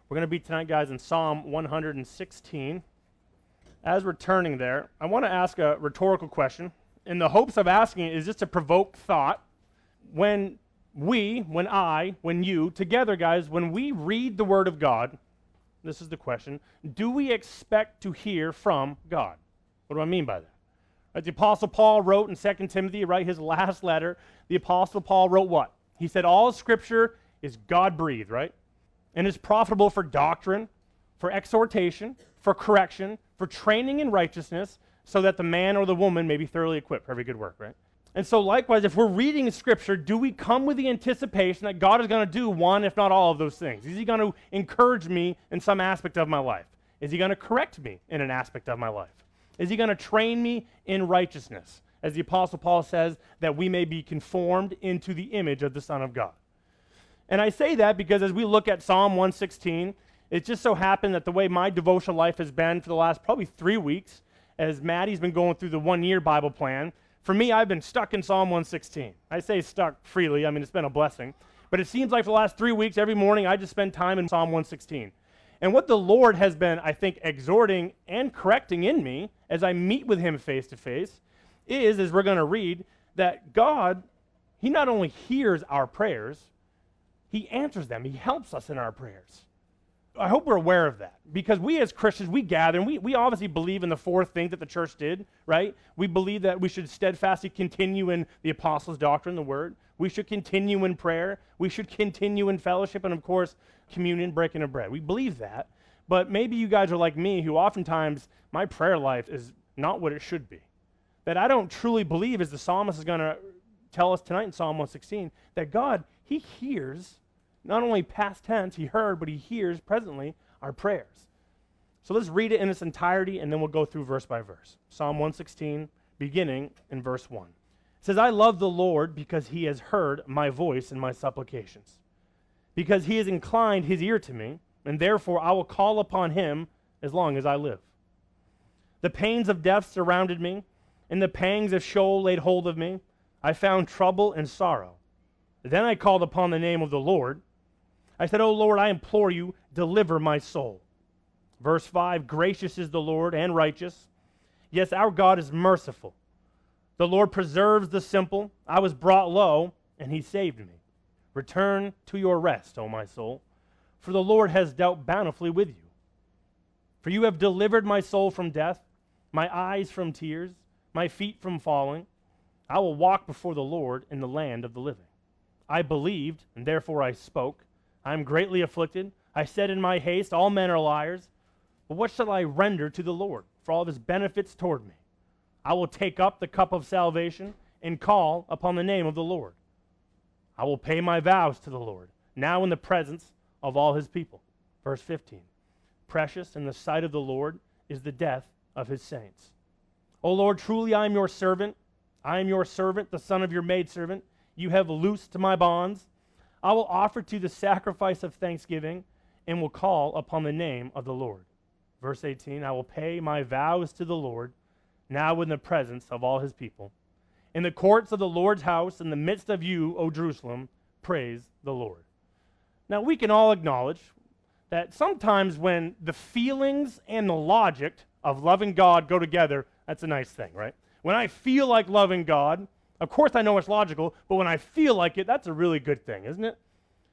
We're going to be tonight, guys, in Psalm 116. As we're turning there, I want to ask a rhetorical question. In the hopes of asking it is just to provoke thought. When you, together, guys, when we read the Word of God, this is the question, do we expect to hear from God? What do I mean by that? Right, the Apostle Paul wrote in 2 Timothy, right, his last letter, the Apostle Paul wrote what? He said, all Scripture is God-breathed, right? And is profitable for doctrine, for exhortation, for correction, for training in righteousness, so that the man or the woman may be thoroughly equipped for every good work, right? And so likewise, if we're reading Scripture, do we come with the anticipation that God is going to do one, if not all of those things? Is He going to encourage me in some aspect of my life? Is He going to correct me in an aspect of my life? Is He going to train me in righteousness? As the Apostle Paul says, that we may be conformed into the image of the Son of God. And I say that because as we look at Psalm 116, it just so happened that the way my devotional life has been for the last probably 3 weeks, as Maddie's been going through the one-year Bible plan, for me, I've been stuck in Psalm 116. I say stuck freely. I mean, it's been a blessing. But it seems like for the last 3 weeks, every morning, I just spend time in Psalm 116. And what the Lord has been, I think, exhorting and correcting in me as I meet with Him face to face is, as we're going to read, that God, He not only hears our prayers, He answers them. He helps us in our prayers. I hope we're aware of that, because we as Christians, we gather, and we obviously believe in the four things that the church did, right? We believe that we should steadfastly continue in the apostles' doctrine, the word. We should continue in prayer. We should continue in fellowship, and of course, communion, breaking of bread. We believe that, but maybe you guys are like me, who oftentimes my prayer life is not what it should be. That I don't truly believe, as the psalmist is going to tell us tonight in Psalm 116, that God, He hears, not only past tense, He heard, but He hears presently our prayers. So let's read it in its entirety, and then we'll go through verse by verse. Psalm 116, beginning in verse 1. It says, I love the Lord because He has heard my voice and my supplications. Because He has inclined His ear to me, and therefore I will call upon Him as long as I live. The pains of death surrounded me, and the pangs of Sheol laid hold of me. I found trouble and sorrow. Then I called upon the name of the Lord. I said, O Lord, I implore you, deliver my soul. Verse 5, gracious is the Lord and righteous. Yes, our God is merciful. The Lord preserves the simple. I was brought low, and He saved me. Return to your rest, O my soul, for the Lord has dealt bountifully with you. For you have delivered my soul from death, my eyes from tears, my feet from falling. I will walk before the Lord in the land of the living. I believed, and therefore I spoke. I am greatly afflicted. I said in my haste, all men are liars. But what shall I render to the Lord for all of His benefits toward me? I will take up the cup of salvation and call upon the name of the Lord. I will pay my vows to the Lord, now in the presence of all His people. Verse 15. Precious in the sight of the Lord is the death of His saints. O Lord, truly I am your servant. I am your servant, the son of your maidservant. You have loosed my bonds. I will offer to the sacrifice of thanksgiving and will call upon the name of the Lord. Verse 18, I will pay my vows to the Lord, now in the presence of all His people. In the courts of the Lord's house, in the midst of you, O Jerusalem, praise the Lord. Now we can all acknowledge that sometimes when the feelings and the logic of loving God go together, that's a nice thing, right? When I feel like loving God, of course I know it's logical, but when I feel like it, that's a really good thing, isn't it?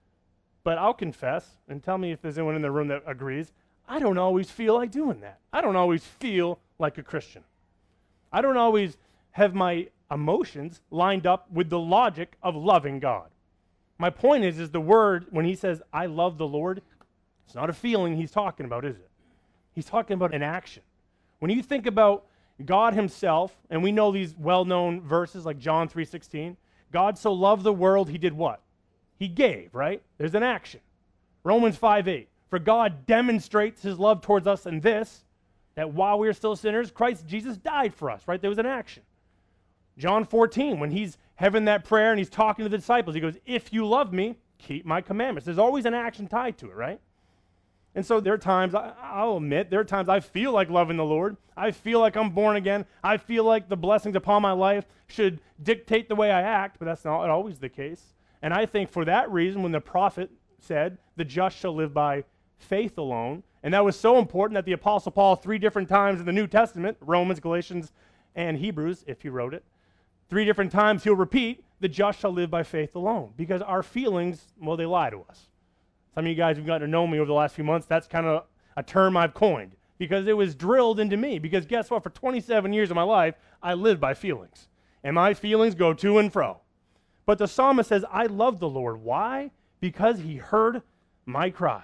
But I'll confess, and tell me if there's anyone in the room that agrees, I don't always feel like doing that. I don't always feel like a Christian. I don't always have my emotions lined up with the logic of loving God. My point is the word, when He says, I love the Lord, it's not a feeling He's talking about, is it? He's talking about an action. When you think about God Himself, and we know these well-known verses like John 3:16, God so loved the world, He did what? He gave, right? There's an action. Romans 5:8, for God demonstrates His love towards us in this, that while we are still sinners, Christ Jesus died for us, right? There was an action. John 14, when He's having that prayer and He's talking to the disciples, He goes, if you love me, keep my commandments. There's always an action tied to it, right? And so there are times, I'll admit, there are times I feel like loving the Lord. I feel like I'm born again. I feel like the blessings upon my life should dictate the way I act, but that's not always the case. And I think for that reason, when the prophet said, the just shall live by faith alone. And that was so important that the Apostle Paul, 3 different times in the New Testament, Romans, Galatians, and Hebrews, if he wrote it, 3 different times he'll repeat, the just shall live by faith alone. Because our feelings, well, they lie to us. Some of you guys who've gotten to know me over the last few months, that's kind of a term I've coined. Because it was drilled into me. Because guess what? For 27 years of my life, I lived by feelings. And my feelings go to and fro. But the psalmist says, I love the Lord. Why? Because he heard my cry.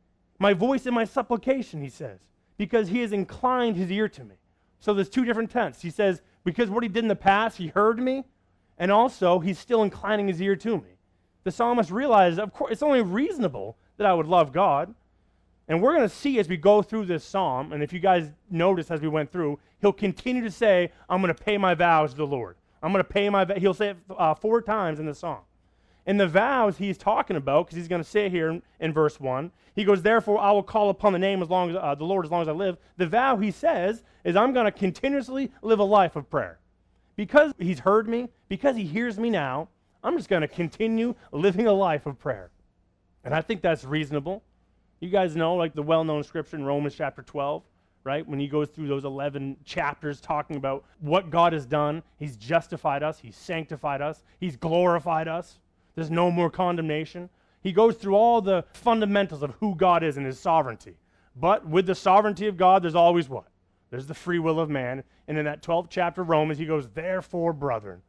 My voice and my supplication, he says. Because he has inclined his ear to me. So there's 2 different tenses. He says, because what he did in the past, he heard me. And also, he's still inclining his ear to me. The psalmist realizes, of course, it's only reasonable that I would love God. And we're going to see as we go through this psalm, and if you guys notice as we went through, he'll continue to say, I'm going to pay my vows to the Lord. I'm going to pay my vows. He'll say it 4 times in the song. And the vows he's talking about, because he's going to say it here in verse 1, he goes, therefore I will call upon the name as long as the Lord as long as I live. The vow he says is I'm going to continuously live a life of prayer. Because he's heard me, because he hears me now, I'm just going to continue living a life of prayer. And I think that's reasonable. You guys know, like the well-known scripture in Romans chapter 12, right? When he goes through those 11 chapters talking about what God has done. He's justified us. He's sanctified us. He's glorified us. There's no more condemnation. He goes through all the fundamentals of who God is and his sovereignty. But with the sovereignty of God, there's always what? There's the free will of man. And in that 12th chapter of Romans, he goes, therefore, brethren,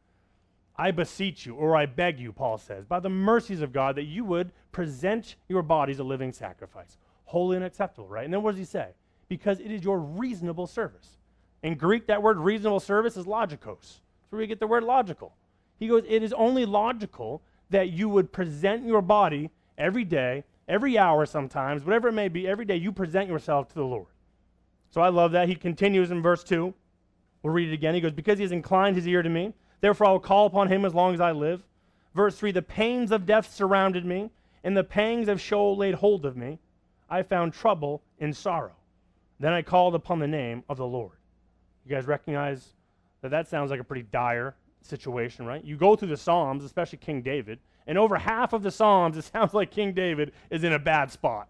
I beseech you, or I beg you, Paul says, by the mercies of God, that you would present your bodies a living sacrifice, holy and acceptable, right? And then what does he say? Because it is your reasonable service. In Greek, that word reasonable service is logikos. That's where we get the word logical. He goes, it is only logical that you would present your body every day, every hour sometimes, whatever it may be, every day you present yourself to the Lord. So I love that. He continues in verse 2. We'll read it again. He goes, because he has inclined his ear to me, therefore I will call upon him as long as I live. Verse 3, the pains of death surrounded me, and the pangs of Sheol laid hold of me. I found trouble and sorrow. Then I called upon the name of the Lord. You guys recognize that sounds like a pretty dire situation, right? You go through the Psalms, especially King David, and over half of the Psalms, it sounds like King David is in a bad spot.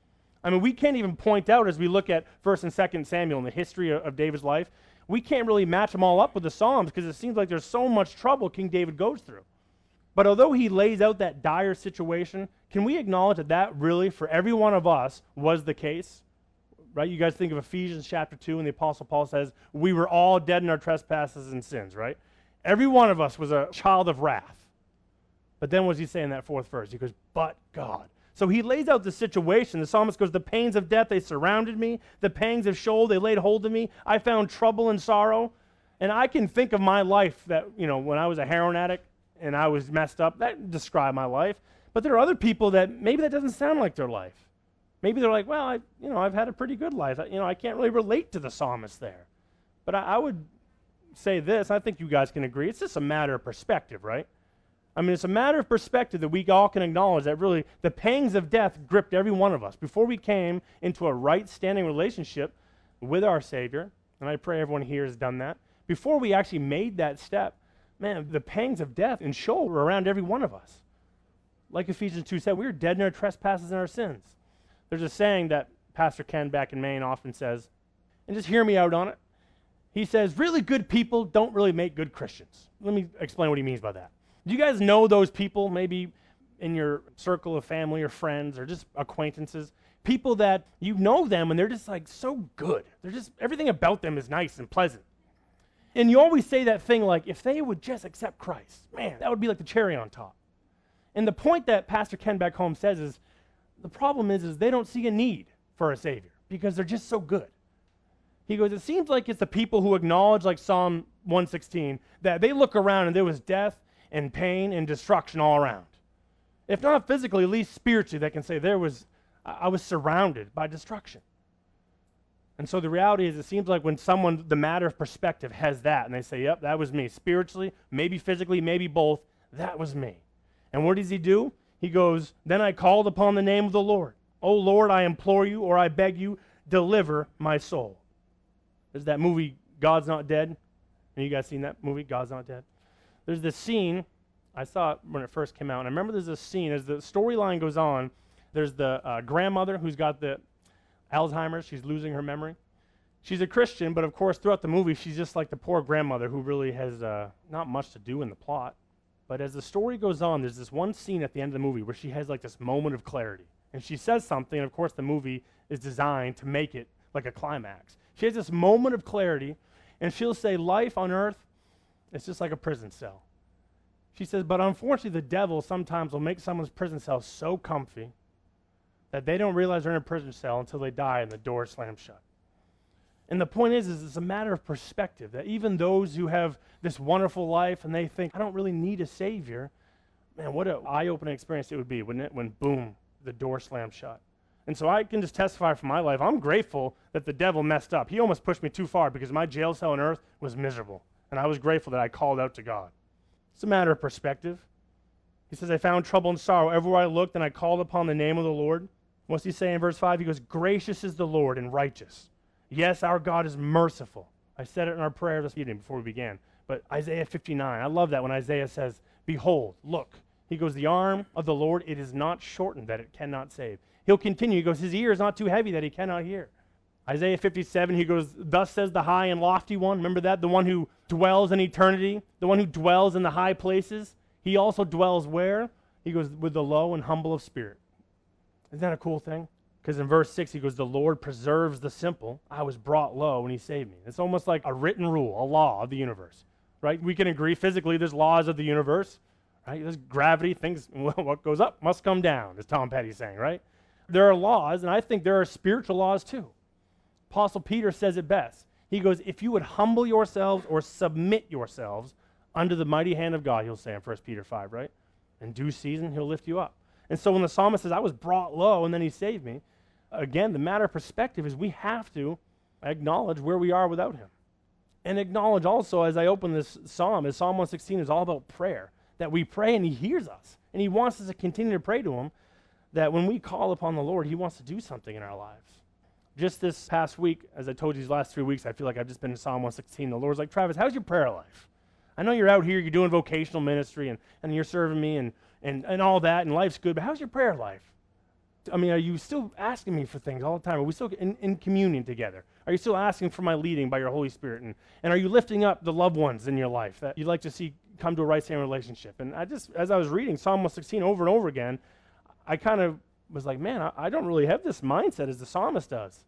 I mean, we can't even point out as we look at 1st and 2nd Samuel and the history of David's life, we can't really match them all up with the Psalms because it seems like there's so much trouble King David goes through. But although he lays out that dire situation, can we acknowledge that that really, for every one of us, was the case? Right? You guys think of Ephesians chapter 2, and the Apostle Paul says, we were all dead in our trespasses and sins, right? Every one of us was a child of wrath. But then what does he say in that 4th verse? He goes, but God. So he lays out the situation. The psalmist goes, the pains of death, they surrounded me. The pangs of Sheol, they laid hold of me. I found trouble and sorrow. And I can think of my life that, when I was a heroin addict and I was messed up, that described my life. But there are other people that maybe that doesn't sound like their life. Maybe they're like, well, I've had a pretty good life. I can't really relate to the psalmist there. But I would say this, I think you guys can agree, it's just a matter of perspective, right? I mean, it's a matter of perspective that we all can acknowledge that really the pangs of death gripped every one of us. Before we came into a right standing relationship with our Savior, and I pray everyone here has done that, before we actually made that step, man, the pangs of death and Sheol were around every one of us. Like Ephesians 2 said, we were dead in our trespasses and our sins. There's a saying that Pastor Ken back in Maine often says, and just hear me out on it. He says, really good people don't really make good Christians. Let me explain what he means by that. Do you guys know those people, maybe in your circle of family or friends or just acquaintances? People that you know them and they're just like so good. They're just, everything about them is nice and pleasant. And you always say that thing like, if they would just accept Christ, man, that would be like the cherry on top. And the point that Pastor Ken back home says is, the problem is they don't see a need for a Savior because they're just so good. He goes, it seems like it's the people who acknowledge, like Psalm 116, that they look around and there was death and pain and destruction all around. If not physically, at least spiritually, they can say I was surrounded by destruction. And so the reality is it seems like when someone, the matter of perspective, has that, and they say, yep, that was me. Spiritually, maybe physically, maybe both, that was me. And what does he do? He goes, then I called upon the name of the Lord. O Lord, I implore you, or I beg you, deliver my soul. There's that movie, God's Not Dead. Have you guys seen that movie, God's Not Dead? There's this scene, I saw it when it first came out, and I remember there's this scene, as the storyline goes on, There's the grandmother who's got the Alzheimer's. She's losing her memory. She's a Christian, but of course, throughout the movie, she's just like the poor grandmother who really has not much to do in the plot. But as the story goes on, there's this one scene at the end of the movie where she has like this moment of clarity. And she says something, and of course, the movie is designed to make it like a climax. She has this moment of clarity, and she'll say, life on earth, it's just like a prison cell. She says, but unfortunately, the devil sometimes will make someone's prison cell so comfy that they don't realize they're in a prison cell until they die and the door slams shut. And the point is it's a matter of perspective, that even those who have this wonderful life and they think, I don't really need a savior, man, what an eye-opening experience it would be, wouldn't it, when boom, the door slams shut. And so I can just testify from my life, I'm grateful that the devil messed up. He almost pushed me too far because my jail cell on earth was miserable. And I was grateful that I called out to God. It's a matter of perspective. He says, I found trouble and sorrow everywhere I looked, and I called upon the name of the Lord. What's he say in verse 5? He goes, gracious is the Lord and righteous. Yes, our God is merciful. I said it in our prayer this evening before we began. But Isaiah 59, I love that when Isaiah says, behold, look. He goes, the arm of the Lord, it is not shortened that it cannot save. He'll continue. He goes, his ear is not too heavy that he cannot hear. Isaiah 57, he goes, thus says the high and lofty one. Remember that? The one who dwells in eternity, the one who dwells in the high places. He also dwells where? He goes, with the low and humble of spirit. Isn't that a cool thing? Because in verse 6, he goes, the Lord preserves the simple. I was brought low and he saved me. It's almost like a written rule, a law of the universe, right? We can agree physically there's laws of the universe, right? There's gravity, things, what goes up must come down, as Tom Petty's saying, right? There are laws, and I think there are spiritual laws too. Apostle Peter says it best. He goes, if you would humble yourselves or submit yourselves under the mighty hand of God, he'll say in 1 Peter 5, right? In due season, he'll lift you up. And so when the psalmist says, I was brought low and then he saved me, again, the matter of perspective is we have to acknowledge where we are without him. And acknowledge also, as I open this psalm, as Psalm 116 is all about prayer, that we pray and he hears us. And he wants us to continue to pray to him, that when we call upon the Lord, he wants to do something in our lives. Just this past week, as I told you these last 3 weeks, I feel like I've just been in Psalm 116. The Lord's like, Travis, how's your prayer life? I know you're out here, you're doing vocational ministry, and you're serving me and all that, and life's good, but how's your prayer life? I mean, are you still asking me for things all the time? Are we still in communion together? Are you still asking for my leading by your Holy Spirit? And are you lifting up the loved ones in your life that you'd like to see come to a right-standing relationship? And as I was reading Psalm 116 over and over again, I kind of was like, man, I don't really have this mindset as the psalmist does.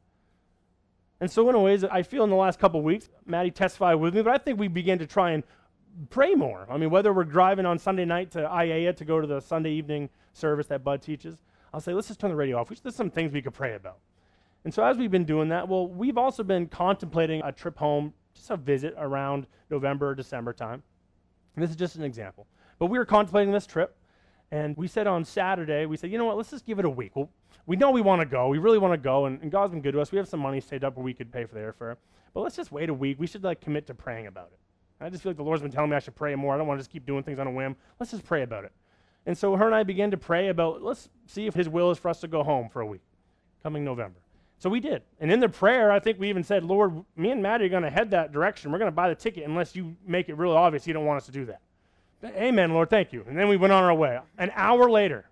And so in a ways, I feel in the last couple of weeks, Maddie testified with me, but I think we began to try and pray more. I mean, whether we're driving on Sunday night to IAEA to go to the Sunday evening service that Bud teaches, I'll say, let's just turn the radio off. There's some things we could pray about. And so as we've been doing that, well, we've also been contemplating a trip home, just a visit around November or December time. And this is just an example. But we were contemplating this trip, and we said on Saturday, we said, you know what, let's just give it a week. Well, we know we want to go. We really want to go, and God's been good to us. We have some money saved up where we could pay for the airfare. But let's just wait a week. We should commit to praying about it. I just feel like the Lord's been telling me I should pray more. I don't want to just keep doing things on a whim. Let's just pray about it. And so her and I began to pray about, let's see if his will is for us to go home for a week, coming November. So we did. And in the prayer, I think we even said, Lord, me and Maddie are going to head that direction. We're going to buy the ticket unless you make it really obvious you don't want us to do that. Amen, Lord, thank you. And then we went on our way. An hour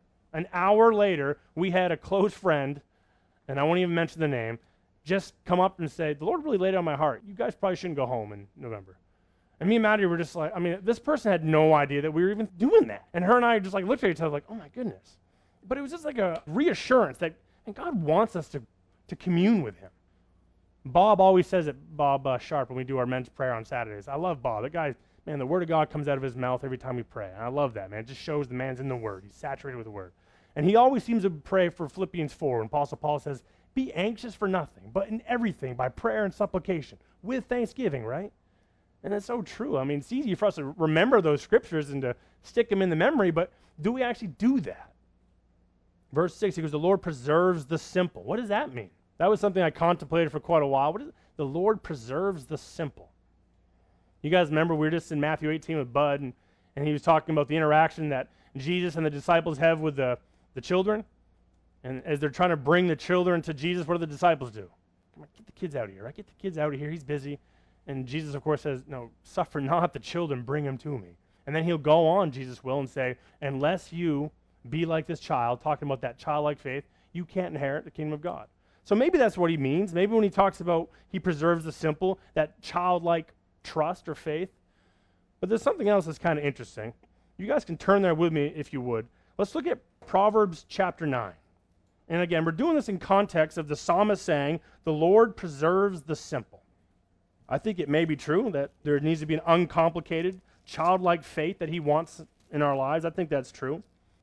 later, we had a close friend, and I won't even mention the name, just come up and say, the Lord really laid it on my heart. You guys probably shouldn't go home in November. And me and Maddie were just like, I mean, this person had no idea that we were even doing that. And her and I just looked at each other like, oh my goodness. But it was just like a reassurance that and God wants us to commune with him. Bob always says it, Bob Sharp, when we do our men's prayer on Saturdays. I love Bob. That guy, man, the word of God comes out of his mouth every time we pray. And I love that, man. It just shows the man's in the word. He's saturated with the word. And he always seems to pray for Philippians 4 when Apostle Paul says, be anxious for nothing, but in everything by prayer and supplication with thanksgiving, right? And it's so true. I mean, it's easy for us to remember those scriptures and to stick them in the memory, but do we actually do that? Verse 6, he goes, the Lord preserves the simple. What does that mean? That was something I contemplated for quite a while. What is it? The Lord preserves the simple. You guys remember we were just in Matthew 18 with Bud, and he was talking about the interaction that Jesus and the disciples have with the children. And as they're trying to bring the children to Jesus, what do the disciples do? Come on, get the kids out of here, right? Get the kids out of here. He's busy. And Jesus, of course, says, no, suffer not the children, bring them to me. And then he'll go on, Jesus will, and say, unless you be like this child, talking about that childlike faith, you can't inherit the kingdom of God. So maybe that's what he means. Maybe when he talks about he preserves the simple, that childlike trust or faith. But there's something else that's kind of interesting. You guys can turn there with me if you would. Let's look at Proverbs chapter 9. And again, we're doing this in context of the psalmist saying, the Lord preserves the simple. I think it may be true that there needs to be an uncomplicated, childlike faith that he wants in our lives. I think that's true.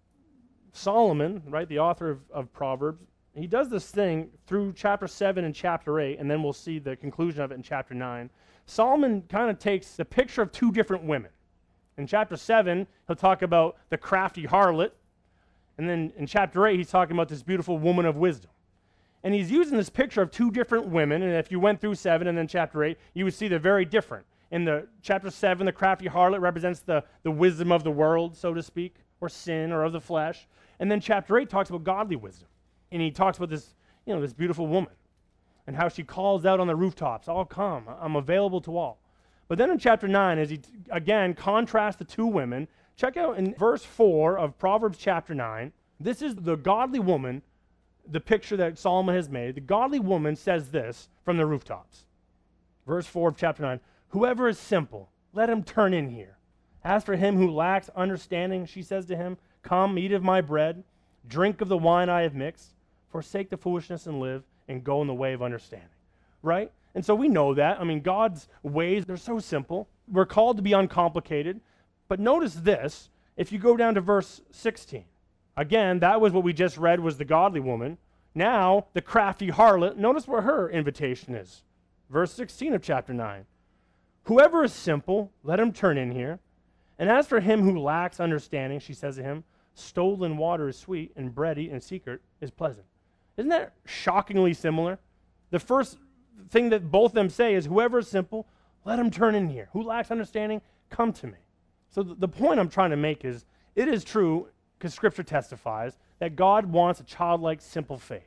Solomon, right, the author of Proverbs, he does this thing through chapter 7 and chapter 8, and then we'll see the conclusion of it in chapter 9. Solomon kind of takes the picture of two different women. In chapter 7, he'll talk about the crafty harlot, and then in chapter 8, he's talking about this beautiful woman of wisdom. And he's using this picture of two different women, and if you went through 7 and then chapter 8, you would see they're very different. In the chapter 7, the crafty harlot represents the wisdom of the world, so to speak, or sin, or of the flesh. And then chapter 8 talks about godly wisdom. And he talks about this, this beautiful woman and how she calls out on the rooftops, "I'll come, I'm available to all." But then in chapter 9, as he again contrasts the two women, check out in verse 4 of Proverbs chapter 9. This is the godly woman, the picture that Solomon has made. The godly woman says this from the rooftops. Verse 4 of chapter 9, "Whoever is simple, let him turn in here. As for him who lacks understanding," she says to him, "come, eat of my bread, drink of the wine I have mixed, forsake the foolishness and live, and go in the way of understanding." Right? And so we know that. I mean, God's ways, they're so simple. We're called to be uncomplicated. But notice this, if you go down to verse 16. Again, that was what we just read was the godly woman. Now, the crafty harlot, notice where her invitation is. Verse 16 of chapter 9. "Whoever is simple, let him turn in here. And as for him who lacks understanding," she says to him, "stolen water is sweet, and bread eaten in secret is pleasant." Isn't that shockingly similar? The first thing that both of them say is, whoever is simple, let him turn in here. Who lacks understanding, come to me. So the point I'm trying to make is, it is true, because Scripture testifies, that God wants a childlike, simple faith.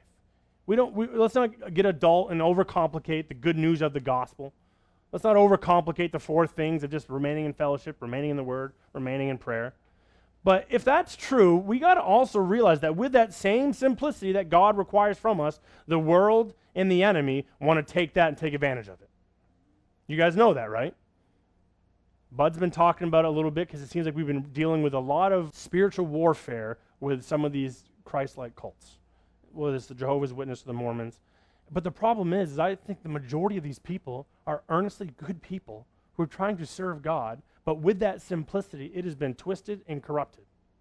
Let's not get adult and overcomplicate the good news of the gospel. Let's not overcomplicate the four things of just remaining in fellowship, remaining in the Word, remaining in prayer. But if that's true, we got to also realize that with that same simplicity that God requires from us, the world and the enemy want to take that and take advantage of it. You guys know that, right? Bud's been talking about it a little bit because it seems like we've been dealing with a lot of spiritual warfare with some of these Christ-like cults, whether it's the Jehovah's Witnesses or the Mormons. But the problem is I think the majority of these people are earnestly good people who are trying to serve God, but with that simplicity, it has been twisted and corrupted.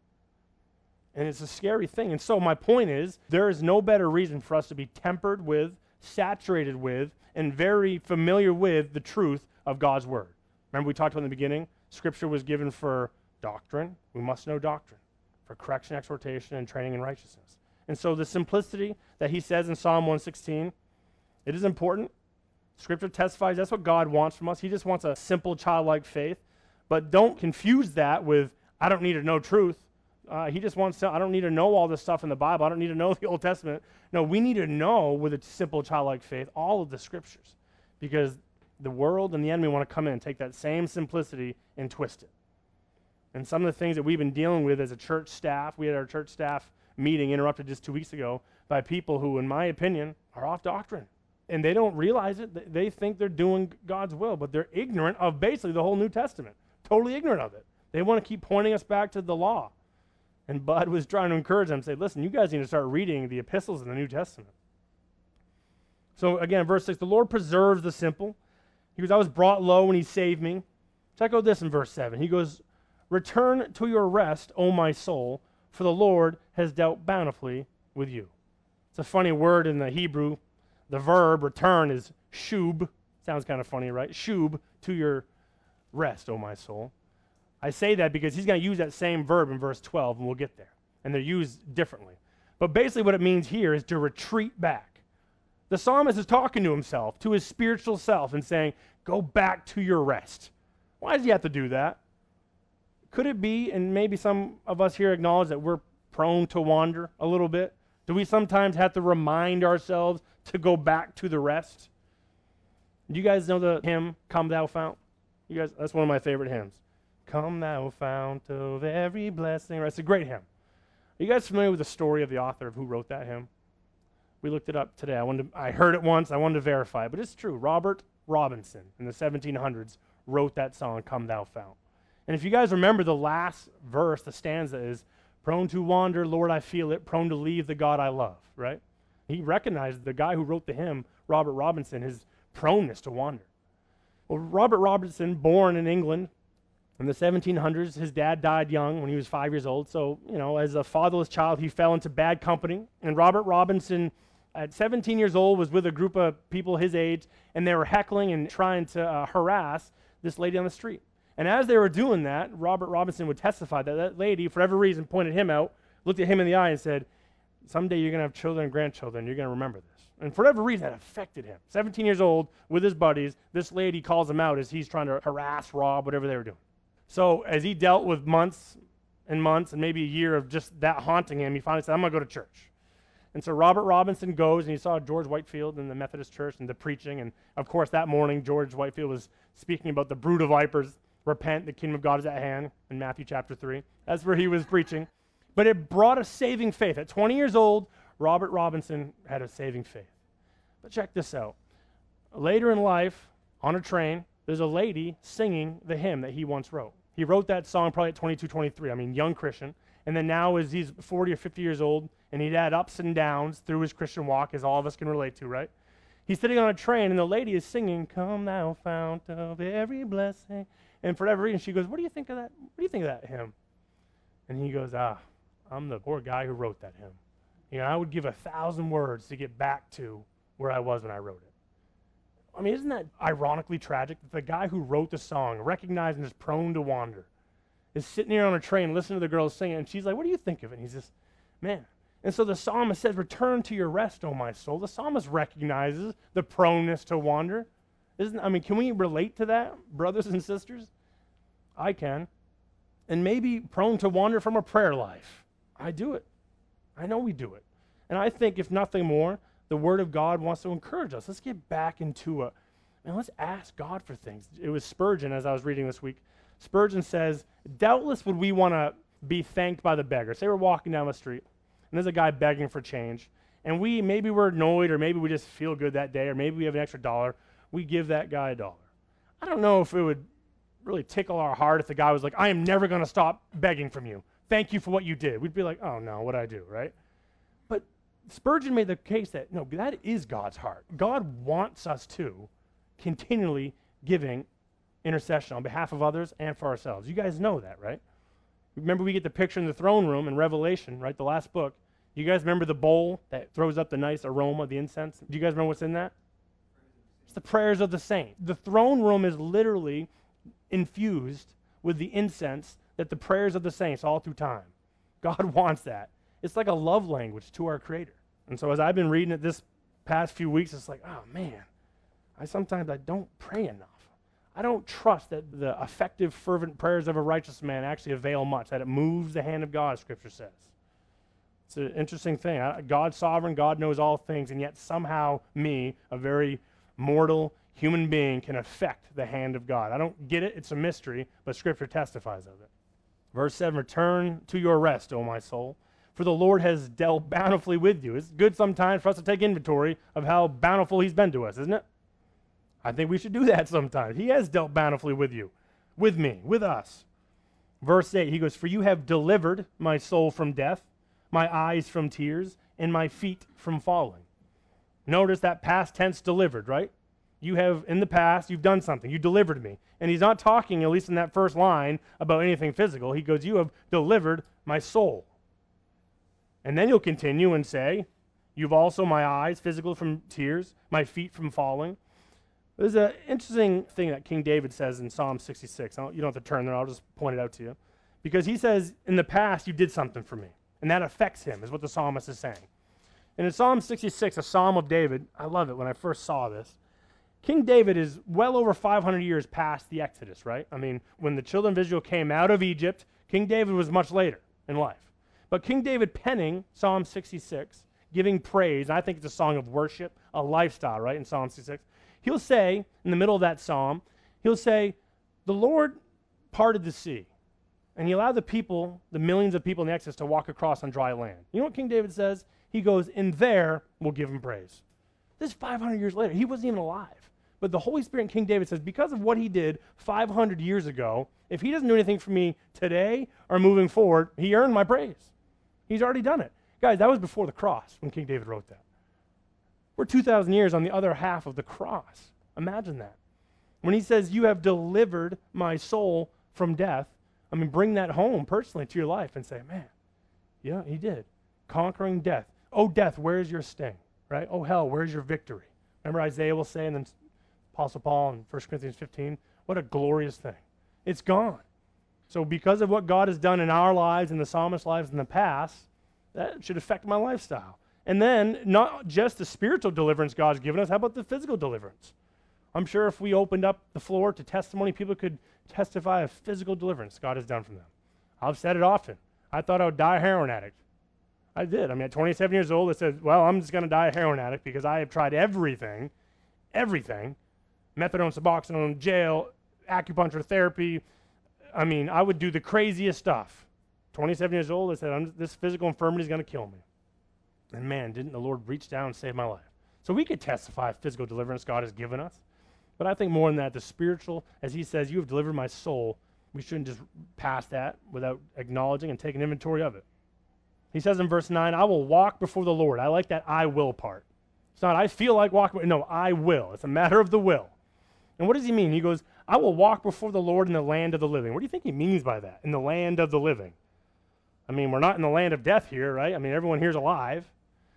And it's a scary thing. And so my point is, there is no better reason for us to be tempered with, saturated with, and very familiar with the truth of God's Word. Remember we talked about in the beginning, Scripture was given for doctrine. We must know doctrine. For correction, exhortation, and training in righteousness. And so the simplicity that he says in Psalm 116, it is important. Scripture testifies that's what God wants from us. He just wants a simple, childlike faith. But don't confuse that with, I don't need to know truth. He just wants to, I don't need to know all this stuff in the Bible. I don't need to know the Old Testament. No, we need to know with a simple, childlike faith all of the Scriptures. Because the world and the enemy want to come in and take that same simplicity and twist it. And some of the things that we've been dealing with as a church staff, we had our church staff meeting interrupted just 2 weeks ago by people who, in my opinion, are off doctrine. And they don't realize it. They think they're doing God's will, but they're ignorant of basically the whole New Testament. Totally ignorant of it. They want to keep pointing us back to the law. And Bud was trying to encourage them, say, listen, you guys need to start reading the epistles in the New Testament. So again, verse 6, the Lord preserves the simple. He goes, I was brought low and he saved me. Check out this in verse 7. He goes, return to your rest, O my soul, for the Lord has dealt bountifully with you. It's a funny word in the Hebrew. The verb return is shub. Sounds kind of funny, right? Shub, to your rest, O my soul. I say that because he's going to use that same verb in verse 12, and we'll get there. And they're used differently. But basically what it means here is to retreat back. The psalmist is talking to himself, to his spiritual self, and saying, go back to your rest. Why does he have to do that? Could it be, and maybe some of us here acknowledge that we're prone to wander a little bit? Do we sometimes have to remind ourselves to go back to the rest? Do you guys know the hymn, Come Thou Fount? You guys, that's one of my favorite hymns. Come thou fount of every blessing. Right, it's a great hymn. Are you guys familiar with the story of the author of who wrote that hymn? We looked it up today. I heard it once. I wanted to verify it, but it's true. Robert Robinson in the 1700s wrote that song, Come Thou Fount. And if you guys remember the last verse, the stanza is, prone to wander, Lord, I feel it, prone to leave the God I love, right? He recognized the guy who wrote the hymn, Robert Robinson, his proneness to wander. Well, Robert Robinson, born in England in the 1700s, his dad died young when he was 5 years old. So, as a fatherless child, he fell into bad company. And Robert Robinson, at 17 years old, was with a group of people his age, and they were heckling and trying to harass this lady on the street. And as they were doing that, Robert Robinson would testify that that lady, for every reason, pointed him out, looked at him in the eye and said, someday you're going to have children and grandchildren, you're going to remember this. And for whatever reason, that affected him. 17 years old, with his buddies, this lady calls him out as he's trying to harass, rob, whatever they were doing. So as he dealt with months and maybe a year of just that haunting him, he finally said, I'm going to go to church. And so Robert Robinson goes, and he saw George Whitefield in the Methodist church and the preaching. And, of course, that morning, George Whitefield was speaking about the brood of vipers. Repent, the kingdom of God is at hand, in Matthew chapter 3. That's where he was preaching. But it brought a saving faith. At 20 years old, Robert Robinson had a saving faith. But check this out. Later in life, on a train, there's a lady singing the hymn that he once wrote. He wrote that song probably at 22, 23. Young Christian. And then now as he's 40 or 50 years old, and he'd had ups and downs through his Christian walk, as all of us can relate to, right? He's sitting on a train, and the lady is singing, Come thou fount of every blessing. And for every reason, she goes, what do you think of that? What do you think of that hymn? And he goes, I'm the poor guy who wrote that hymn. I would give 1,000 words to get back to where I was when I wrote it. Isn't that ironically tragic that the guy who wrote the song, recognizing is prone to wander, is sitting here on a train listening to the girls singing, and she's like, what do you think of it? And he's just, man. And so the psalmist says, return to your rest, O my soul. The psalmist recognizes the proneness to wander. Can we relate to that, brothers and sisters? I can. And maybe prone to wander from a prayer life. I do it. I know we do it. And I think, if nothing more, the Word of God wants to encourage us. Let's get back into let's ask God for things. It was Spurgeon, as I was reading this week. Spurgeon says, doubtless would we want to be thanked by the beggar. Say we're walking down the street, and there's a guy begging for change. And maybe we're annoyed, or maybe we just feel good that day, or maybe we have an extra $1. We give that guy $1. I don't know if it would really tickle our heart if the guy was like, I am never going to stop begging from you. Thank you for what you did. We'd be like, oh no, what'd I do, right? But Spurgeon made the case that, no, that is God's heart. God wants us to continually giving intercession on behalf of others and for ourselves. You guys know that, right? Remember, we get the picture in the throne room in Revelation, right, the last book. You guys remember the bowl that throws up the nice aroma, the incense? Do you guys remember what's in that? It's the prayers of the saints. The throne room is literally infused with the incense that the prayers of the saints all through time. God wants that. It's like a love language to our Creator. And so as I've been reading it this past few weeks, it's like, oh man, sometimes I don't pray enough. I don't trust that the effective, fervent prayers of a righteous man actually avail much, that it moves the hand of God, Scripture says. It's an interesting thing. God's sovereign, God knows all things, and yet somehow me, a very mortal human being, can affect the hand of God. I don't get it. It's a mystery, but Scripture testifies of it. Verse 7, return to your rest, O my soul, for the Lord has dealt bountifully with you. It's good sometimes for us to take inventory of how bountiful he's been to us, isn't it? I think we should do that sometimes. He has dealt bountifully with you, with me, with us. Verse 8, he goes, for you have delivered my soul from death, my eyes from tears, and my feet from falling. Notice that past tense delivered, right? You have, in the past, you've done something. You delivered me. And he's not talking, at least in that first line, about anything physical. He goes, you have delivered my soul. And then he'll continue and say, you've also my eyes, physical from tears, my feet from falling. There's an interesting thing that King David says in Psalm 66. You don't have to turn there. I'll just point it out to you. Because he says, in the past, you did something for me. And that affects him, is what the psalmist is saying. And in Psalm 66, a psalm of David, I love it when I first saw this. King David is well over 500 years past the Exodus, right? When the children of Israel came out of Egypt, King David was much later in life. But King David penning Psalm 66, giving praise, and I think it's a song of worship, a lifestyle, right, in Psalm 66. He'll say, in the middle of that psalm, he'll say, the Lord parted the sea. And he allowed the people, the millions of people in the Exodus, to walk across on dry land. You know what King David says? He goes, "In there we'll give him praise." This is 500 years later. He wasn't even alive. But the Holy Spirit in King David says, because of what he did 500 years ago, if he doesn't do anything for me today or moving forward, he earned my praise. He's already done it. Guys, that was before the cross when King David wrote that. We're 2,000 years on the other half of the cross. Imagine that. When he says, "You have delivered my soul from death," I mean, bring that home personally to your life and say, man, yeah, he did. Conquering death. Oh, death, where is your sting? Right? Oh, hell, where's your victory? Remember Isaiah will say, and then Apostle Paul in 1 Corinthians 15, what a glorious thing. It's gone. So because of what God has done in our lives and the psalmist's lives in the past, that should affect my lifestyle. And then, not just the spiritual deliverance God's given us, how about the physical deliverance? I'm sure if we opened up the floor to testimony, people could testify of physical deliverance God has done from them. I've said it often. I thought I would die a heroin addict. I did. I mean, at 27 years old, I said, well, I'm just going to die a heroin addict because I have tried everything, methadone, Suboxone, jail, acupuncture therapy. I mean, I would do the craziest stuff. 27 years old, I said, this physical infirmity is going to kill me. And man, didn't the Lord reach down and save my life? So we could testify of physical deliverance God has given us. But I think more than that, the spiritual, as he says, "You have delivered my soul," we shouldn't just pass that without acknowledging and taking inventory of it. He says in verse 9, "I will walk before the Lord." I like that "I will" part. It's not, I feel like walking. No, I will. It's a matter of the will. And what does he mean? He goes, "I will walk before the Lord in the land of the living." What do you think he means by that? In the land of the living. I mean, we're not in the land of death here, right? I mean, everyone here's alive.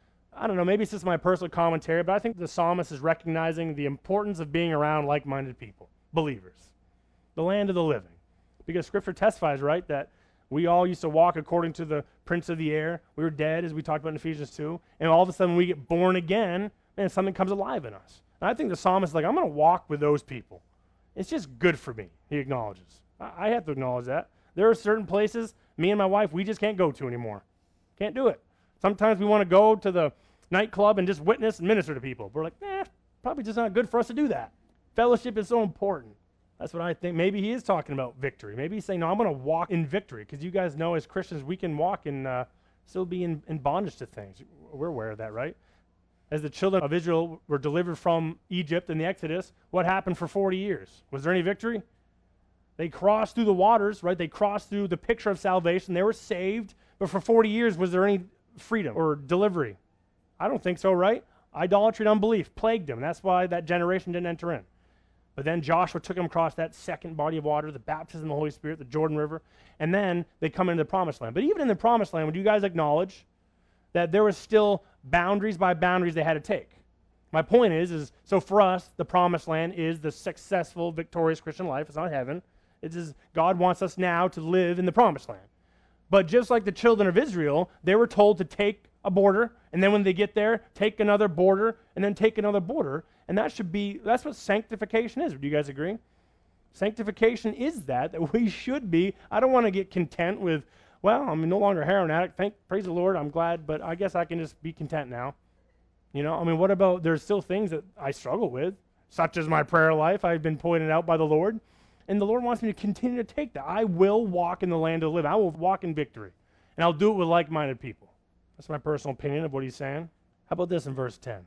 I don't know, maybe it's just my personal commentary, but I think the psalmist is recognizing the importance of being around like-minded people, believers. The land of the living. Because Scripture testifies, right, that we all used to walk according to the prince of the air. We were dead, as we talked about in Ephesians 2. And all of a sudden, when we get born again, man, something comes alive in us. And I think the psalmist is like, I'm going to walk with those people. It's just good for me, he acknowledges. I have to acknowledge that. There are certain places, me and my wife, we just can't go to anymore. Can't do it. Sometimes we want to go to the nightclub and just witness and minister to people. We're like, probably just not good for us to do that. Fellowship is so important. That's what I think. Maybe he is talking about victory. Maybe he's saying, no, I'm going to walk in victory. Because you guys know as Christians, we can walk and still be in bondage to things. We're aware of that, right? As the children of Israel were delivered from Egypt in the Exodus, what happened for 40 years? Was there any victory? They crossed through the waters, right? They crossed through the picture of salvation. They were saved. But for 40 years, was there any freedom or delivery? I don't think so, right? Idolatry and unbelief plagued them. That's why that generation didn't enter in. But then Joshua took them across that second body of water, the baptism of the Holy Spirit, the Jordan River, and then they come into the promised land. But even in the promised land, would you guys acknowledge that there was still boundaries by boundaries they had to take? My point is so for us, the promised land is the successful, victorious Christian life. It's not heaven. It is God wants us now to live in the promised land. But just like the children of Israel, they were told to take a border, and then when they get there, take another border, and then take another border. And that's what sanctification is. Do you guys agree? Sanctification is that we should be. I don't want to get content with, well, I'm no longer a heroin addict. Praise the Lord, I'm glad, but I guess I can just be content now. You know, I mean, what about, there's still things that I struggle with, such as my prayer life. I've been pointed out by the Lord. And the Lord wants me to continue to take that. I will walk in the land of the living. I will walk in victory. And I'll do it with like-minded people. That's my personal opinion of what he's saying. How about this in verse 10?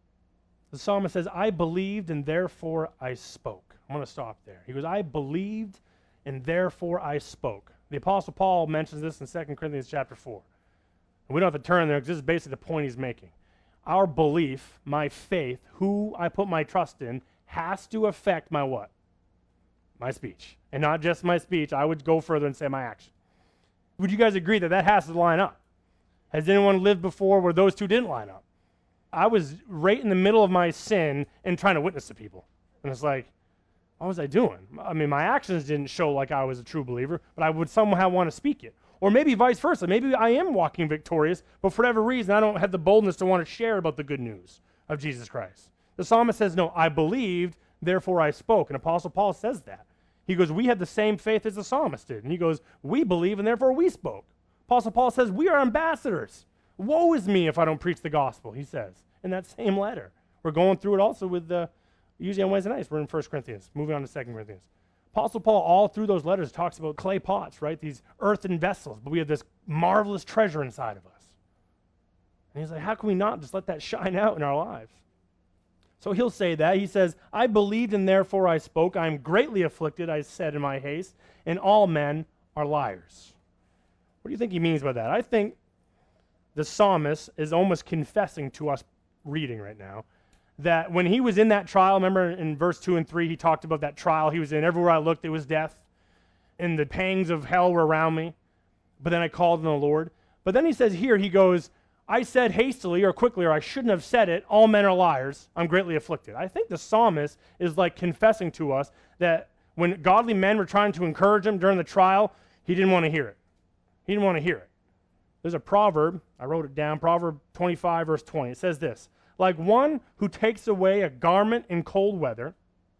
The psalmist says, I believed and therefore I spoke. I'm going to stop there. He goes, I believed and therefore I spoke. The Apostle Paul mentions this in 2 Corinthians chapter 4. And we don't have to turn there because this is basically the point he's making. Our belief, my faith, who I put my trust in, has to affect my what? My speech. And not just my speech. I would go further and say my action. Would you guys agree that that has to line up? Has anyone lived before where those two didn't line up? I was right in the middle of my sin and trying to witness to people. And it's like, what was I doing? I mean, my actions didn't show like I was a true believer, but I would somehow want to speak it. Or maybe vice versa. Maybe I am walking victorious, but for whatever reason, I don't have the boldness to want to share about the good news of Jesus Christ. The psalmist says, no, I believed, therefore I spoke. And Apostle Paul says that. He goes, we have the same faith as the psalmist did. And he goes, we believe, and therefore we spoke. Apostle Paul says, we are ambassadors. Woe is me if I don't preach the gospel, he says, in that same letter. We're going through it also with, usually on Wednesday nights, we're in 1 Corinthians, moving on to 2 Corinthians. Apostle Paul, all through those letters, talks about clay pots, right? These earthen vessels, but we have this marvelous treasure inside of us. And he's like, how can we not just let that shine out in our lives? So he'll say that. He says, I believed and therefore I spoke. I am greatly afflicted, I said in my haste, and all men are liars. What do you think he means by that? I think the psalmist is almost confessing to us reading right now that when he was in that trial, remember in verse 2 and 3, he talked about that trial he was in. Everywhere I looked, it was death, and the pangs of hell were around me. But then I called on the Lord. But then he says here, he goes, I said hastily or quickly, or I shouldn't have said it, all men are liars, I'm greatly afflicted. I think the psalmist is like confessing to us that when godly men were trying to encourage him during the trial, he didn't want to hear it. He didn't want to hear it. There's a proverb, I wrote it down, Proverb 25, verse 20. It says this, like one who takes away a garment in cold weather,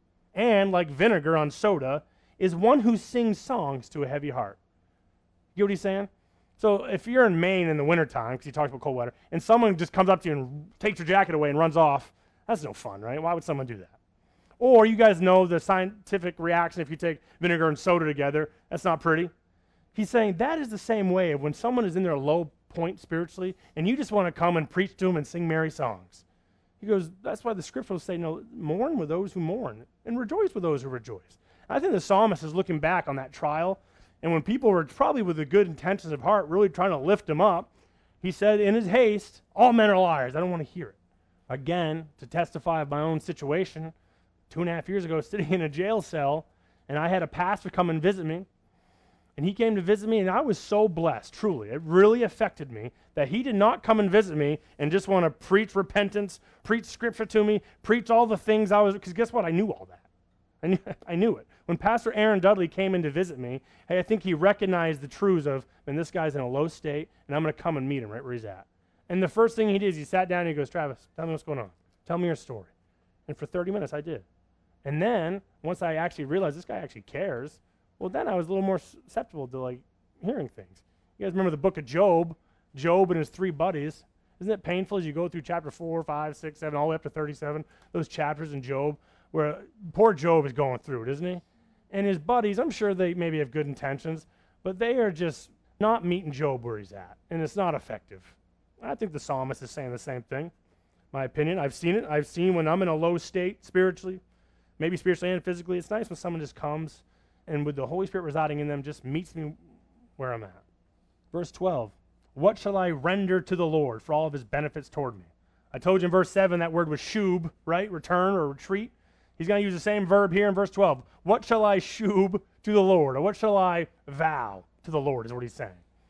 and like vinegar on soda, is one who sings songs to a heavy heart. You get what he's saying? So if you're in Maine in the wintertime, because he talks about cold weather, and someone just comes up to you and takes your jacket away and runs off, that's no fun, right? Why would someone do that? Or you guys know the scientific reaction if you take vinegar and soda together. That's not pretty. He's saying that is the same way of when someone is in their low point spiritually, and you just want to come and preach to them and sing merry songs. He goes, that's why the scriptures say, no, mourn with those who mourn, and rejoice with those who rejoice. I think the psalmist is looking back on that trial, and when people were probably with the good intentions of heart really trying to lift him up, he said in his haste, all men are liars. I don't want to hear it. Again, to testify of my own situation, 2.5 years ago, sitting in a jail cell, and I had a pastor come and visit me, and he came to visit me, and I was so blessed, truly. It really affected me that he did not come and visit me and just want to preach repentance, preach scripture to me, preach all the things because guess what? I knew all that. I knew it. When Pastor Aaron Dudley came in to visit me, hey, I think he recognized the truths of, man, this guy's in a low state, and I'm going to come and meet him right where he's at. And the first thing he did is he sat down and he goes, Travis, tell me what's going on. Tell me your story. And for 30 minutes, I did. And then, once I actually realized this guy actually cares, well, then I was a little more susceptible to, like, hearing things. You guys remember the book of Job? Job and his 3 buddies. Isn't it painful as you go through chapter 4, 5, 6, 7, all the way up to 37, those chapters in Job, where poor Job is going through it, isn't he? And his buddies, I'm sure they maybe have good intentions, but they are just not meeting Job where he's at, and it's not effective. I think the psalmist is saying the same thing, my opinion. I've seen it. I've seen when I'm in a low state spiritually, maybe spiritually and physically, it's nice when someone just comes and with the Holy Spirit residing in them just meets me where I'm at. Verse 12, what shall I render to the Lord for all of his benefits toward me? I told you in verse 7 that word was shub, right? Return or retreat. He's going to use the same verb here in verse 12. What shall I shub to the Lord? Or what shall I vow to the Lord is what he's saying.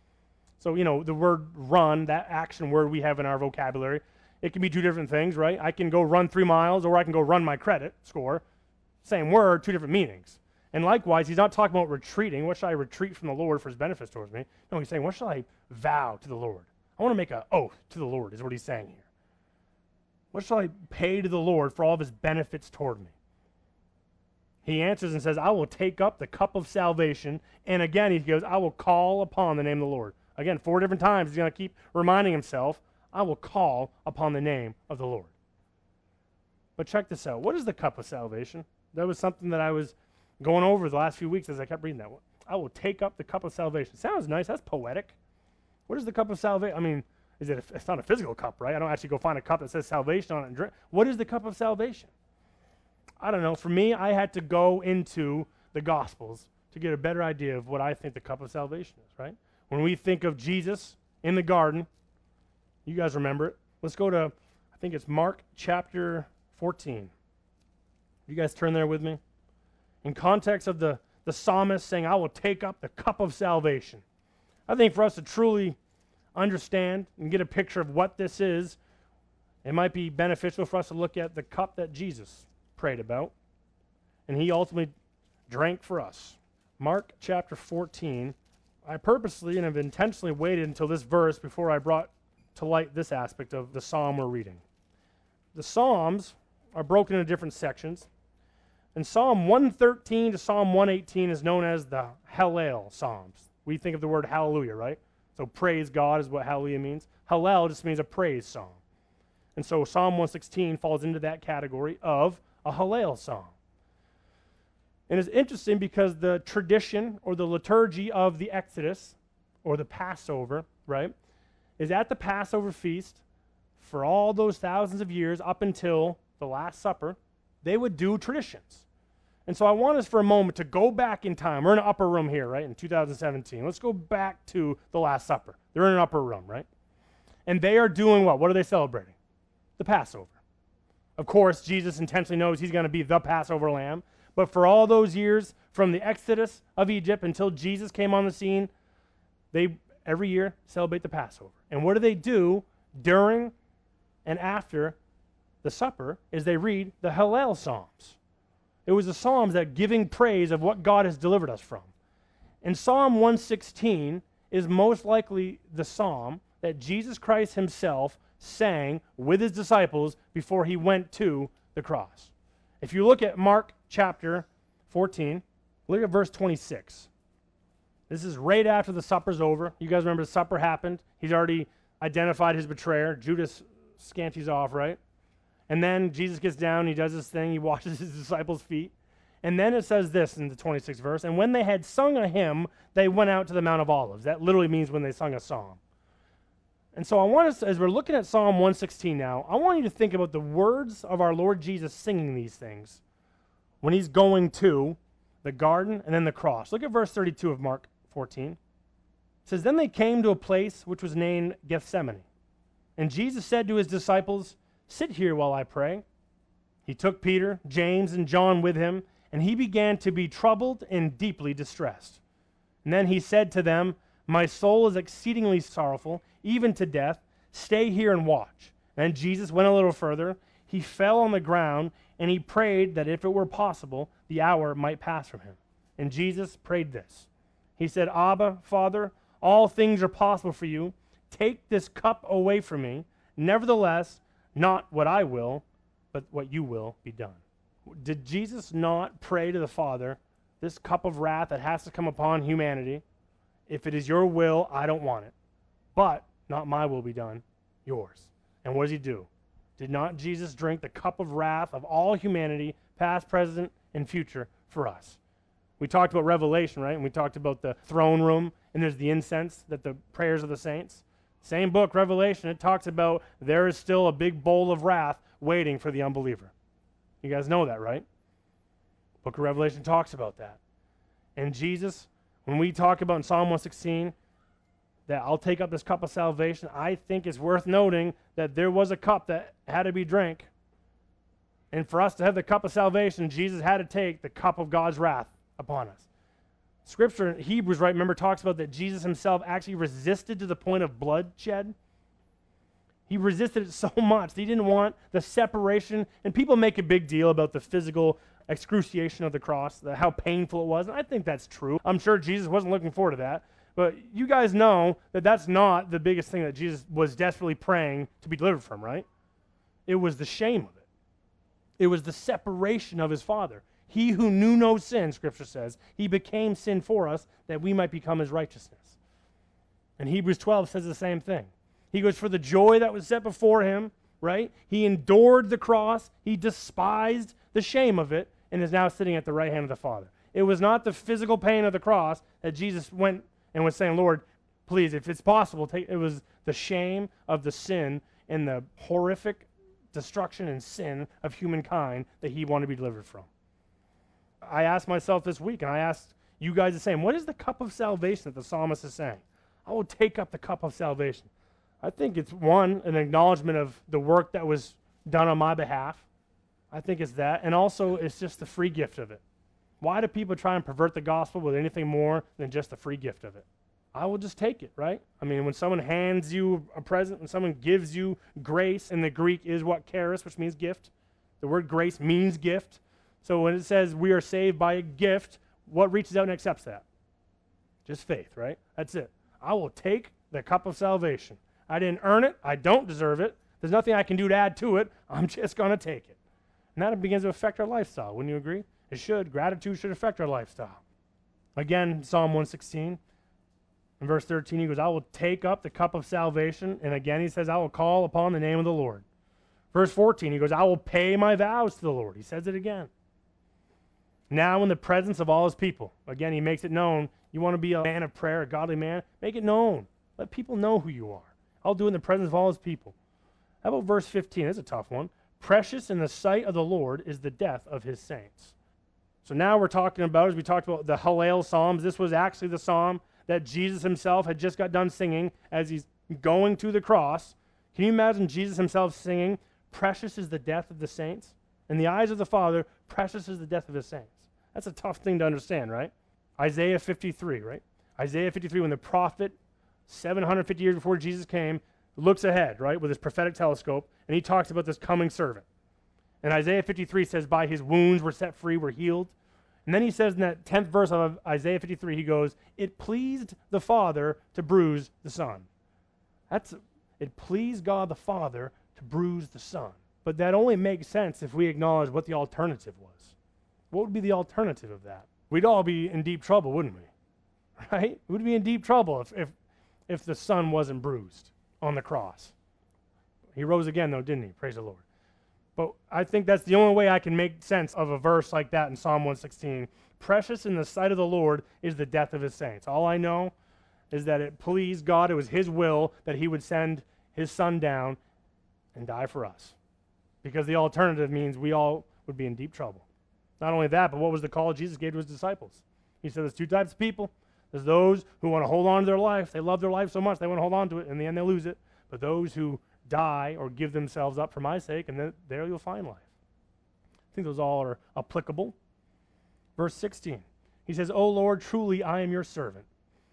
So, the word run, that action word we have in our vocabulary, it can be 2 different things, right? I can go run 3 miles or I can go run my credit score. Same word, 2 different meanings. And likewise, he's not talking about retreating. What shall I retreat from the Lord for his benefits towards me? No, he's saying, what shall I vow to the Lord? I want to make an oath to the Lord is what he's saying here. What shall I pay to the Lord for all of his benefits toward me? He answers and says, I will take up the cup of salvation. And again, he goes, I will call upon the name of the Lord. Again, 4 different times, he's going to keep reminding himself, I will call upon the name of the Lord. But check this out. What is the cup of salvation? That was something that I was going over the last few weeks as I kept reading that one. I will take up the cup of salvation. Sounds nice. That's poetic. What is the cup of salvation? I mean, it's not a physical cup, right? I don't actually go find a cup that says salvation on it and drink. What is the cup of salvation? I don't know. For me, I had to go into the Gospels to get a better idea of what I think the cup of salvation is, right? When we think of Jesus in the garden, you guys remember it. Let's go to, I think it's Mark chapter 14. You guys turn there with me? In context of the psalmist saying, I will take up the cup of salvation. I think for us to truly understand and get a picture of what this is, it might be beneficial for us to look at the cup that Jesus prayed about, and he ultimately drank for us. Mark chapter 14. I purposely and have intentionally waited until this verse before I brought to light this aspect of the psalm we're reading. The psalms are broken into different sections. And Psalm 113 to Psalm 118 is known as the Hallel Psalms. We think of the word hallelujah, right? So praise God is what hallelujah means. Hallel just means a praise song. And so Psalm 116 falls into that category of a Hallel song. And it's interesting because the tradition or the liturgy of the Exodus or the Passover, right, is at the Passover feast for all those thousands of years up until the Last Supper, they would do traditions. And so I want us for a moment to go back in time. We're in an upper room here, right, in 2017. Let's go back to the Last Supper. They're in an upper room, right? And they are doing what? What are they celebrating? The Passover. Of course, Jesus intentionally knows he's going to be the Passover lamb. But for all those years, from the Exodus of Egypt until Jesus came on the scene, they every year celebrate the Passover. And what do they do during and after the supper is they read the Hallel Psalms. It was the Psalms that giving praise of what God has delivered us from. And Psalm 116 is most likely the psalm that Jesus Christ himself sang with his disciples before he went to the cross. If you look at Mark chapter 14, look at verse 26. This is right after the supper's over. You guys remember the supper happened. He's already identified his betrayer. Judas scanties off, right? And then Jesus gets down, he does his thing, he washes his disciples' feet. And then it says this in the 26th verse, and when they had sung a hymn, they went out to the Mount of Olives. That literally means when they sung a song. And so I want us, as we're looking at Psalm 116 now, I want you to think about the words of our Lord Jesus singing these things when he's going to the garden and then the cross. Look at verse 32 of Mark 14. It says, then they came to a place which was named Gethsemane. And Jesus said to his disciples, sit here while I pray. He took Peter, James, and John with him, and he began to be troubled and deeply distressed. And then he said to them, my soul is exceedingly sorrowful, even to death. Stay here and watch. And Jesus went a little further. He fell on the ground, and he prayed that if it were possible, the hour might pass from him. And Jesus prayed this. He said, Abba, Father, all things are possible for you. Take this cup away from me. Nevertheless, not what I will, but what you will be done. Did Jesus not pray to the Father, this cup of wrath that has to come upon humanity? If it is your will, I don't want it. But not my will be done, yours. And what does he do? Did not Jesus drink the cup of wrath of all humanity, past, present, and future, for us? We talked about Revelation, right? And we talked about the throne room, and there's the incense, that the prayers of the saints. Same book, Revelation, it talks about there is still a big bowl of wrath waiting for the unbeliever. You guys know that, right? Book of Revelation talks about that. And Jesus, when we talk about in Psalm 116, that I'll take up this cup of salvation, I think it's worth noting that there was a cup that had to be drank. And for us to have the cup of salvation, Jesus had to take the cup of God's wrath upon us. Scripture in Hebrews, right, remember, talks about that Jesus himself actually resisted to the point of bloodshed. He resisted it so much that he didn't want the separation. And people make a big deal about the physical excruciation of the cross, how painful it was. And I think that's true. I'm sure Jesus wasn't looking forward to that. But you guys know that that's not the biggest thing that Jesus was desperately praying to be delivered from, right? It was the shame of it. It was the separation of his Father. He who knew no sin, Scripture says, he became sin for us that we might become his righteousness. And Hebrews 12 says the same thing. He goes, for the joy that was set before him, right? He endured the cross. He despised the shame of it and is now sitting at the right hand of the Father. It was not the physical pain of the cross that Jesus went and was saying, Lord, please, if it's possible, take. It was the shame of the sin and the horrific destruction and sin of humankind that he wanted to be delivered from. I asked myself this week, and I asked you guys the same, what is the cup of salvation that the psalmist is saying? I will take up the cup of salvation. I think it's, one, an acknowledgement of the work that was done on my behalf. I think it's that. And also, it's just the free gift of it. Why do people try and pervert the gospel with anything more than just the free gift of it? I will just take it, right? I mean, when someone hands you a present, when someone gives you grace, and the Greek is what, charis, which means gift. The word grace means gift. So when it says we are saved by a gift, what reaches out and accepts that? Just faith, right? That's it. I will take the cup of salvation. I didn't earn it. I don't deserve it. There's nothing I can do to add to it. I'm just going to take it. And that begins to affect our lifestyle. Wouldn't you agree? It should. Gratitude should affect our lifestyle. Again, Psalm 116, in verse 13, he goes, I will take up the cup of salvation. And again, he says, I will call upon the name of the Lord. Verse 14, he goes, I will pay my vows to the Lord. He says it again. Now in the presence of all his people. Again, he makes it known. You want to be a man of prayer, a godly man? Make it known. Let people know who you are. I'll do it in the presence of all his people. How about verse 15? That's a tough one. Precious in the sight of the Lord is the death of his saints. So now we're talking about, as we talked about the Hallel Psalms, this was actually the psalm that Jesus himself had just got done singing as he's going to the cross. Can you imagine Jesus himself singing, precious is the death of the saints? In the eyes of the Father, precious is the death of his saints. That's a tough thing to understand, right? Isaiah 53, right? Isaiah 53, when the prophet, 750 years before Jesus came, looks ahead, right, with his prophetic telescope, and he talks about this coming servant. And Isaiah 53 says, by his wounds we're set free, we're healed. And then he says in that 10th verse of Isaiah 53, he goes, it pleased the Father to bruise the Son. It pleased God the Father to bruise the Son. But that only makes sense if we acknowledge what the alternative was. What would be the alternative of that? We'd all be in deep trouble, wouldn't we? Right? We'd be in deep trouble if the Son wasn't bruised on the cross. He rose again, though, didn't he? Praise the Lord. But I think that's the only way I can make sense of a verse like that in Psalm 116. Precious in the sight of the Lord is the death of his saints. All I know is that it pleased God, it was his will that he would send his Son down and die for us. Because the alternative means we all would be in deep trouble. Not only that, but what was the call Jesus gave to his disciples? He said there's two types of people. There's those who want to hold on to their life. They love their life so much they want to hold on to it. In the end, they lose it. But those who die or give themselves up for my sake, and then there you'll find life. I think those all are applicable. Verse 16, he says, O Lord, truly I am your servant.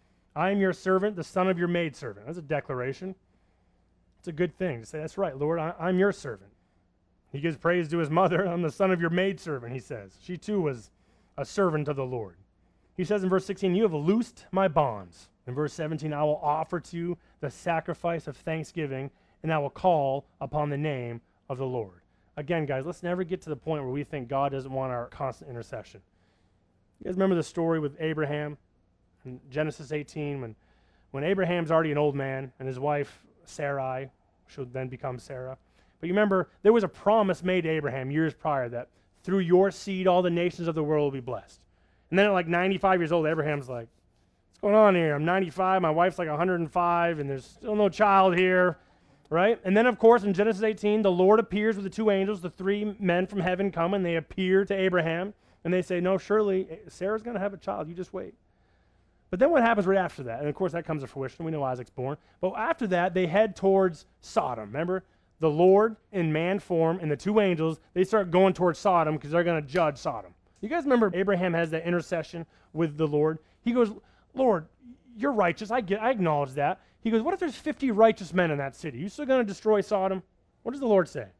I am your servant, the son of your maidservant. That's a declaration. It's a good thing to say, that's right, Lord, I'm your servant. He gives praise to his mother. I'm the son of your maidservant, he says. She too was a servant of the Lord. He says in verse 16, you have loosed my bonds. In verse 17, I will offer to you the sacrifice of thanksgiving, and I will call upon the name of the Lord. Again, guys, let's never get to the point where we think God doesn't want our constant intercession. You guys remember the story with Abraham in Genesis 18 when Abraham's already an old man and his wife Sarai should then become Sarah. But you remember there was a promise made to Abraham years prior that through your seed all the nations of the world will be blessed. And then at like 95 years old, Abraham's like, what's going on here? I'm 95, my wife's like 105, and there's still no child here. Right? And then, of course, in Genesis 18, the Lord appears with the two angels. The three men from heaven come, and they appear to Abraham. And they say, no, surely Sarah's going to have a child. You just wait. But then what happens right after that? And, of course, that comes to fruition. We know Isaac's born. But after that, they head towards Sodom. Remember? The Lord in man form and the two angels, they start going towards Sodom because they're going to judge Sodom. You guys remember Abraham has that intercession with the Lord? He goes, Lord, you're righteous. I acknowledge that. He goes, what if there's 50 righteous men in that city? You still going to destroy Sodom? What does the Lord say?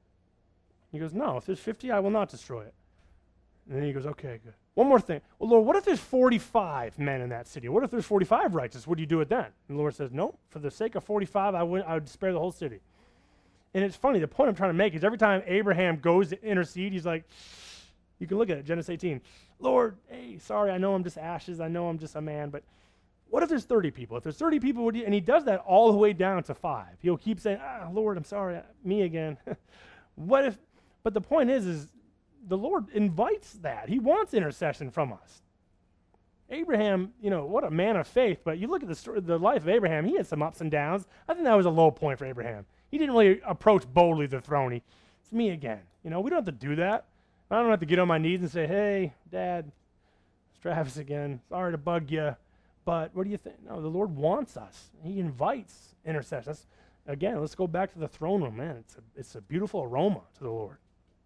He goes, no, if there's 50, I will not destroy it. And then he goes, okay, good. One more thing. Well, Lord, what if there's 45 men in that city? What if there's 45 righteous? What do you do with that? And the Lord says, no, for the sake of 45, I would spare the whole city. And it's funny, the point I'm trying to make is every time Abraham goes to intercede, he's like, you can look at it, Genesis 18. Lord, hey, sorry, I know I'm just ashes. I know I'm just a man, but what if there's 30 people? If there's 30 people, and he does that all the way down to 5. He'll keep saying, Lord, I'm sorry, me again. What if, but the point is the Lord invites that. He wants intercession from us. Abraham, what a man of faith, but you look at the life of Abraham, he had some ups and downs. I think that was a low point for Abraham. He didn't really approach boldly the throne. It's me again. We don't have to do that. I don't have to get on my knees and say, hey, Dad, it's Travis again. Sorry to bug you. But what do you think? No, the Lord wants us. He invites intercession. Again, let's go back to the throne room, man. It's a beautiful aroma to the Lord.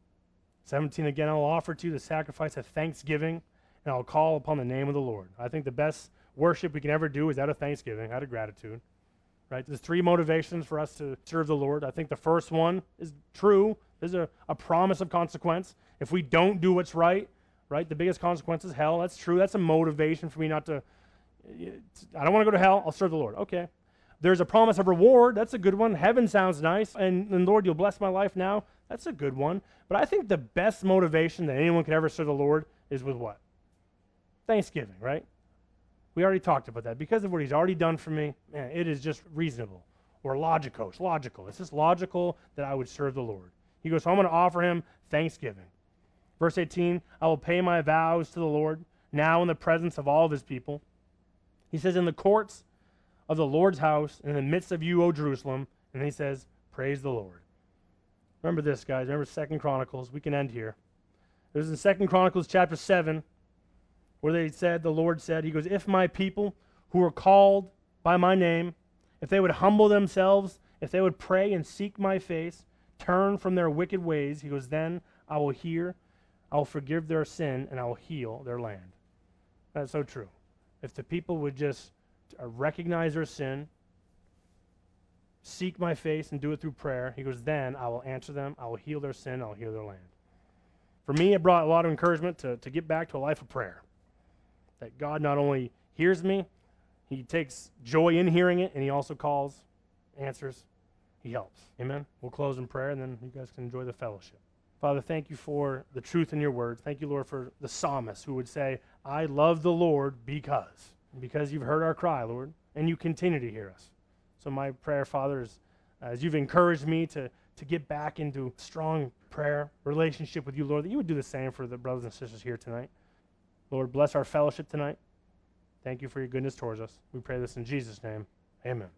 17, again, I will offer to you the sacrifice of thanksgiving, and I will call upon the name of the Lord. I think the best worship we can ever do is out of thanksgiving, out of gratitude. Right? There's 3 motivations for us to serve the Lord. I think the first one is true. There's a promise of consequence. If we don't do what's right, the biggest consequence is hell. That's true. That's a motivation for me not to, I don't want to go to hell. I'll serve the Lord. Okay. There's a promise of reward. That's a good one. Heaven sounds nice. And Lord, you'll bless my life now. That's a good one. But I think the best motivation that anyone could ever serve the Lord is with what? Thanksgiving, right? We already talked about that. Because of what he's already done for me, man, it is just reasonable. Or logical. It's logical. It's just logical that I would serve the Lord. He goes, so I'm going to offer him thanksgiving. Verse 18, I will pay my vows to the Lord, now in the presence of all of his people. He says, in the courts of the Lord's house, in the midst of you, O Jerusalem. And then he says, praise the Lord. Remember this, guys. Remember 2 Chronicles. We can end here. It was in 2 Chronicles chapter 7 where the Lord said, he goes, if my people who are called by my name, if they would humble themselves, if they would pray and seek my face, turn from their wicked ways, he goes, then I will hear, I will forgive their sin, and I will heal their land. That's so true. If the people would just recognize their sin, seek my face, and do it through prayer, he goes, then I will answer them, I will heal their sin, I will heal their land. For me, it brought a lot of encouragement to get back to a life of prayer. That God not only hears me, he takes joy in hearing it, and he also calls, answers, he helps. Amen? We'll close in prayer, and then you guys can enjoy the fellowship. Father, thank you for the truth in your words. Thank you, Lord, for the psalmist who would say, I love the Lord because you've heard our cry, Lord, and you continue to hear us. So my prayer, Father, is as you've encouraged me to get back into strong prayer relationship with you, Lord, that you would do the same for the brothers and sisters here tonight. Lord, bless our fellowship tonight. Thank you for your goodness towards us. We pray this in Jesus' name. Amen.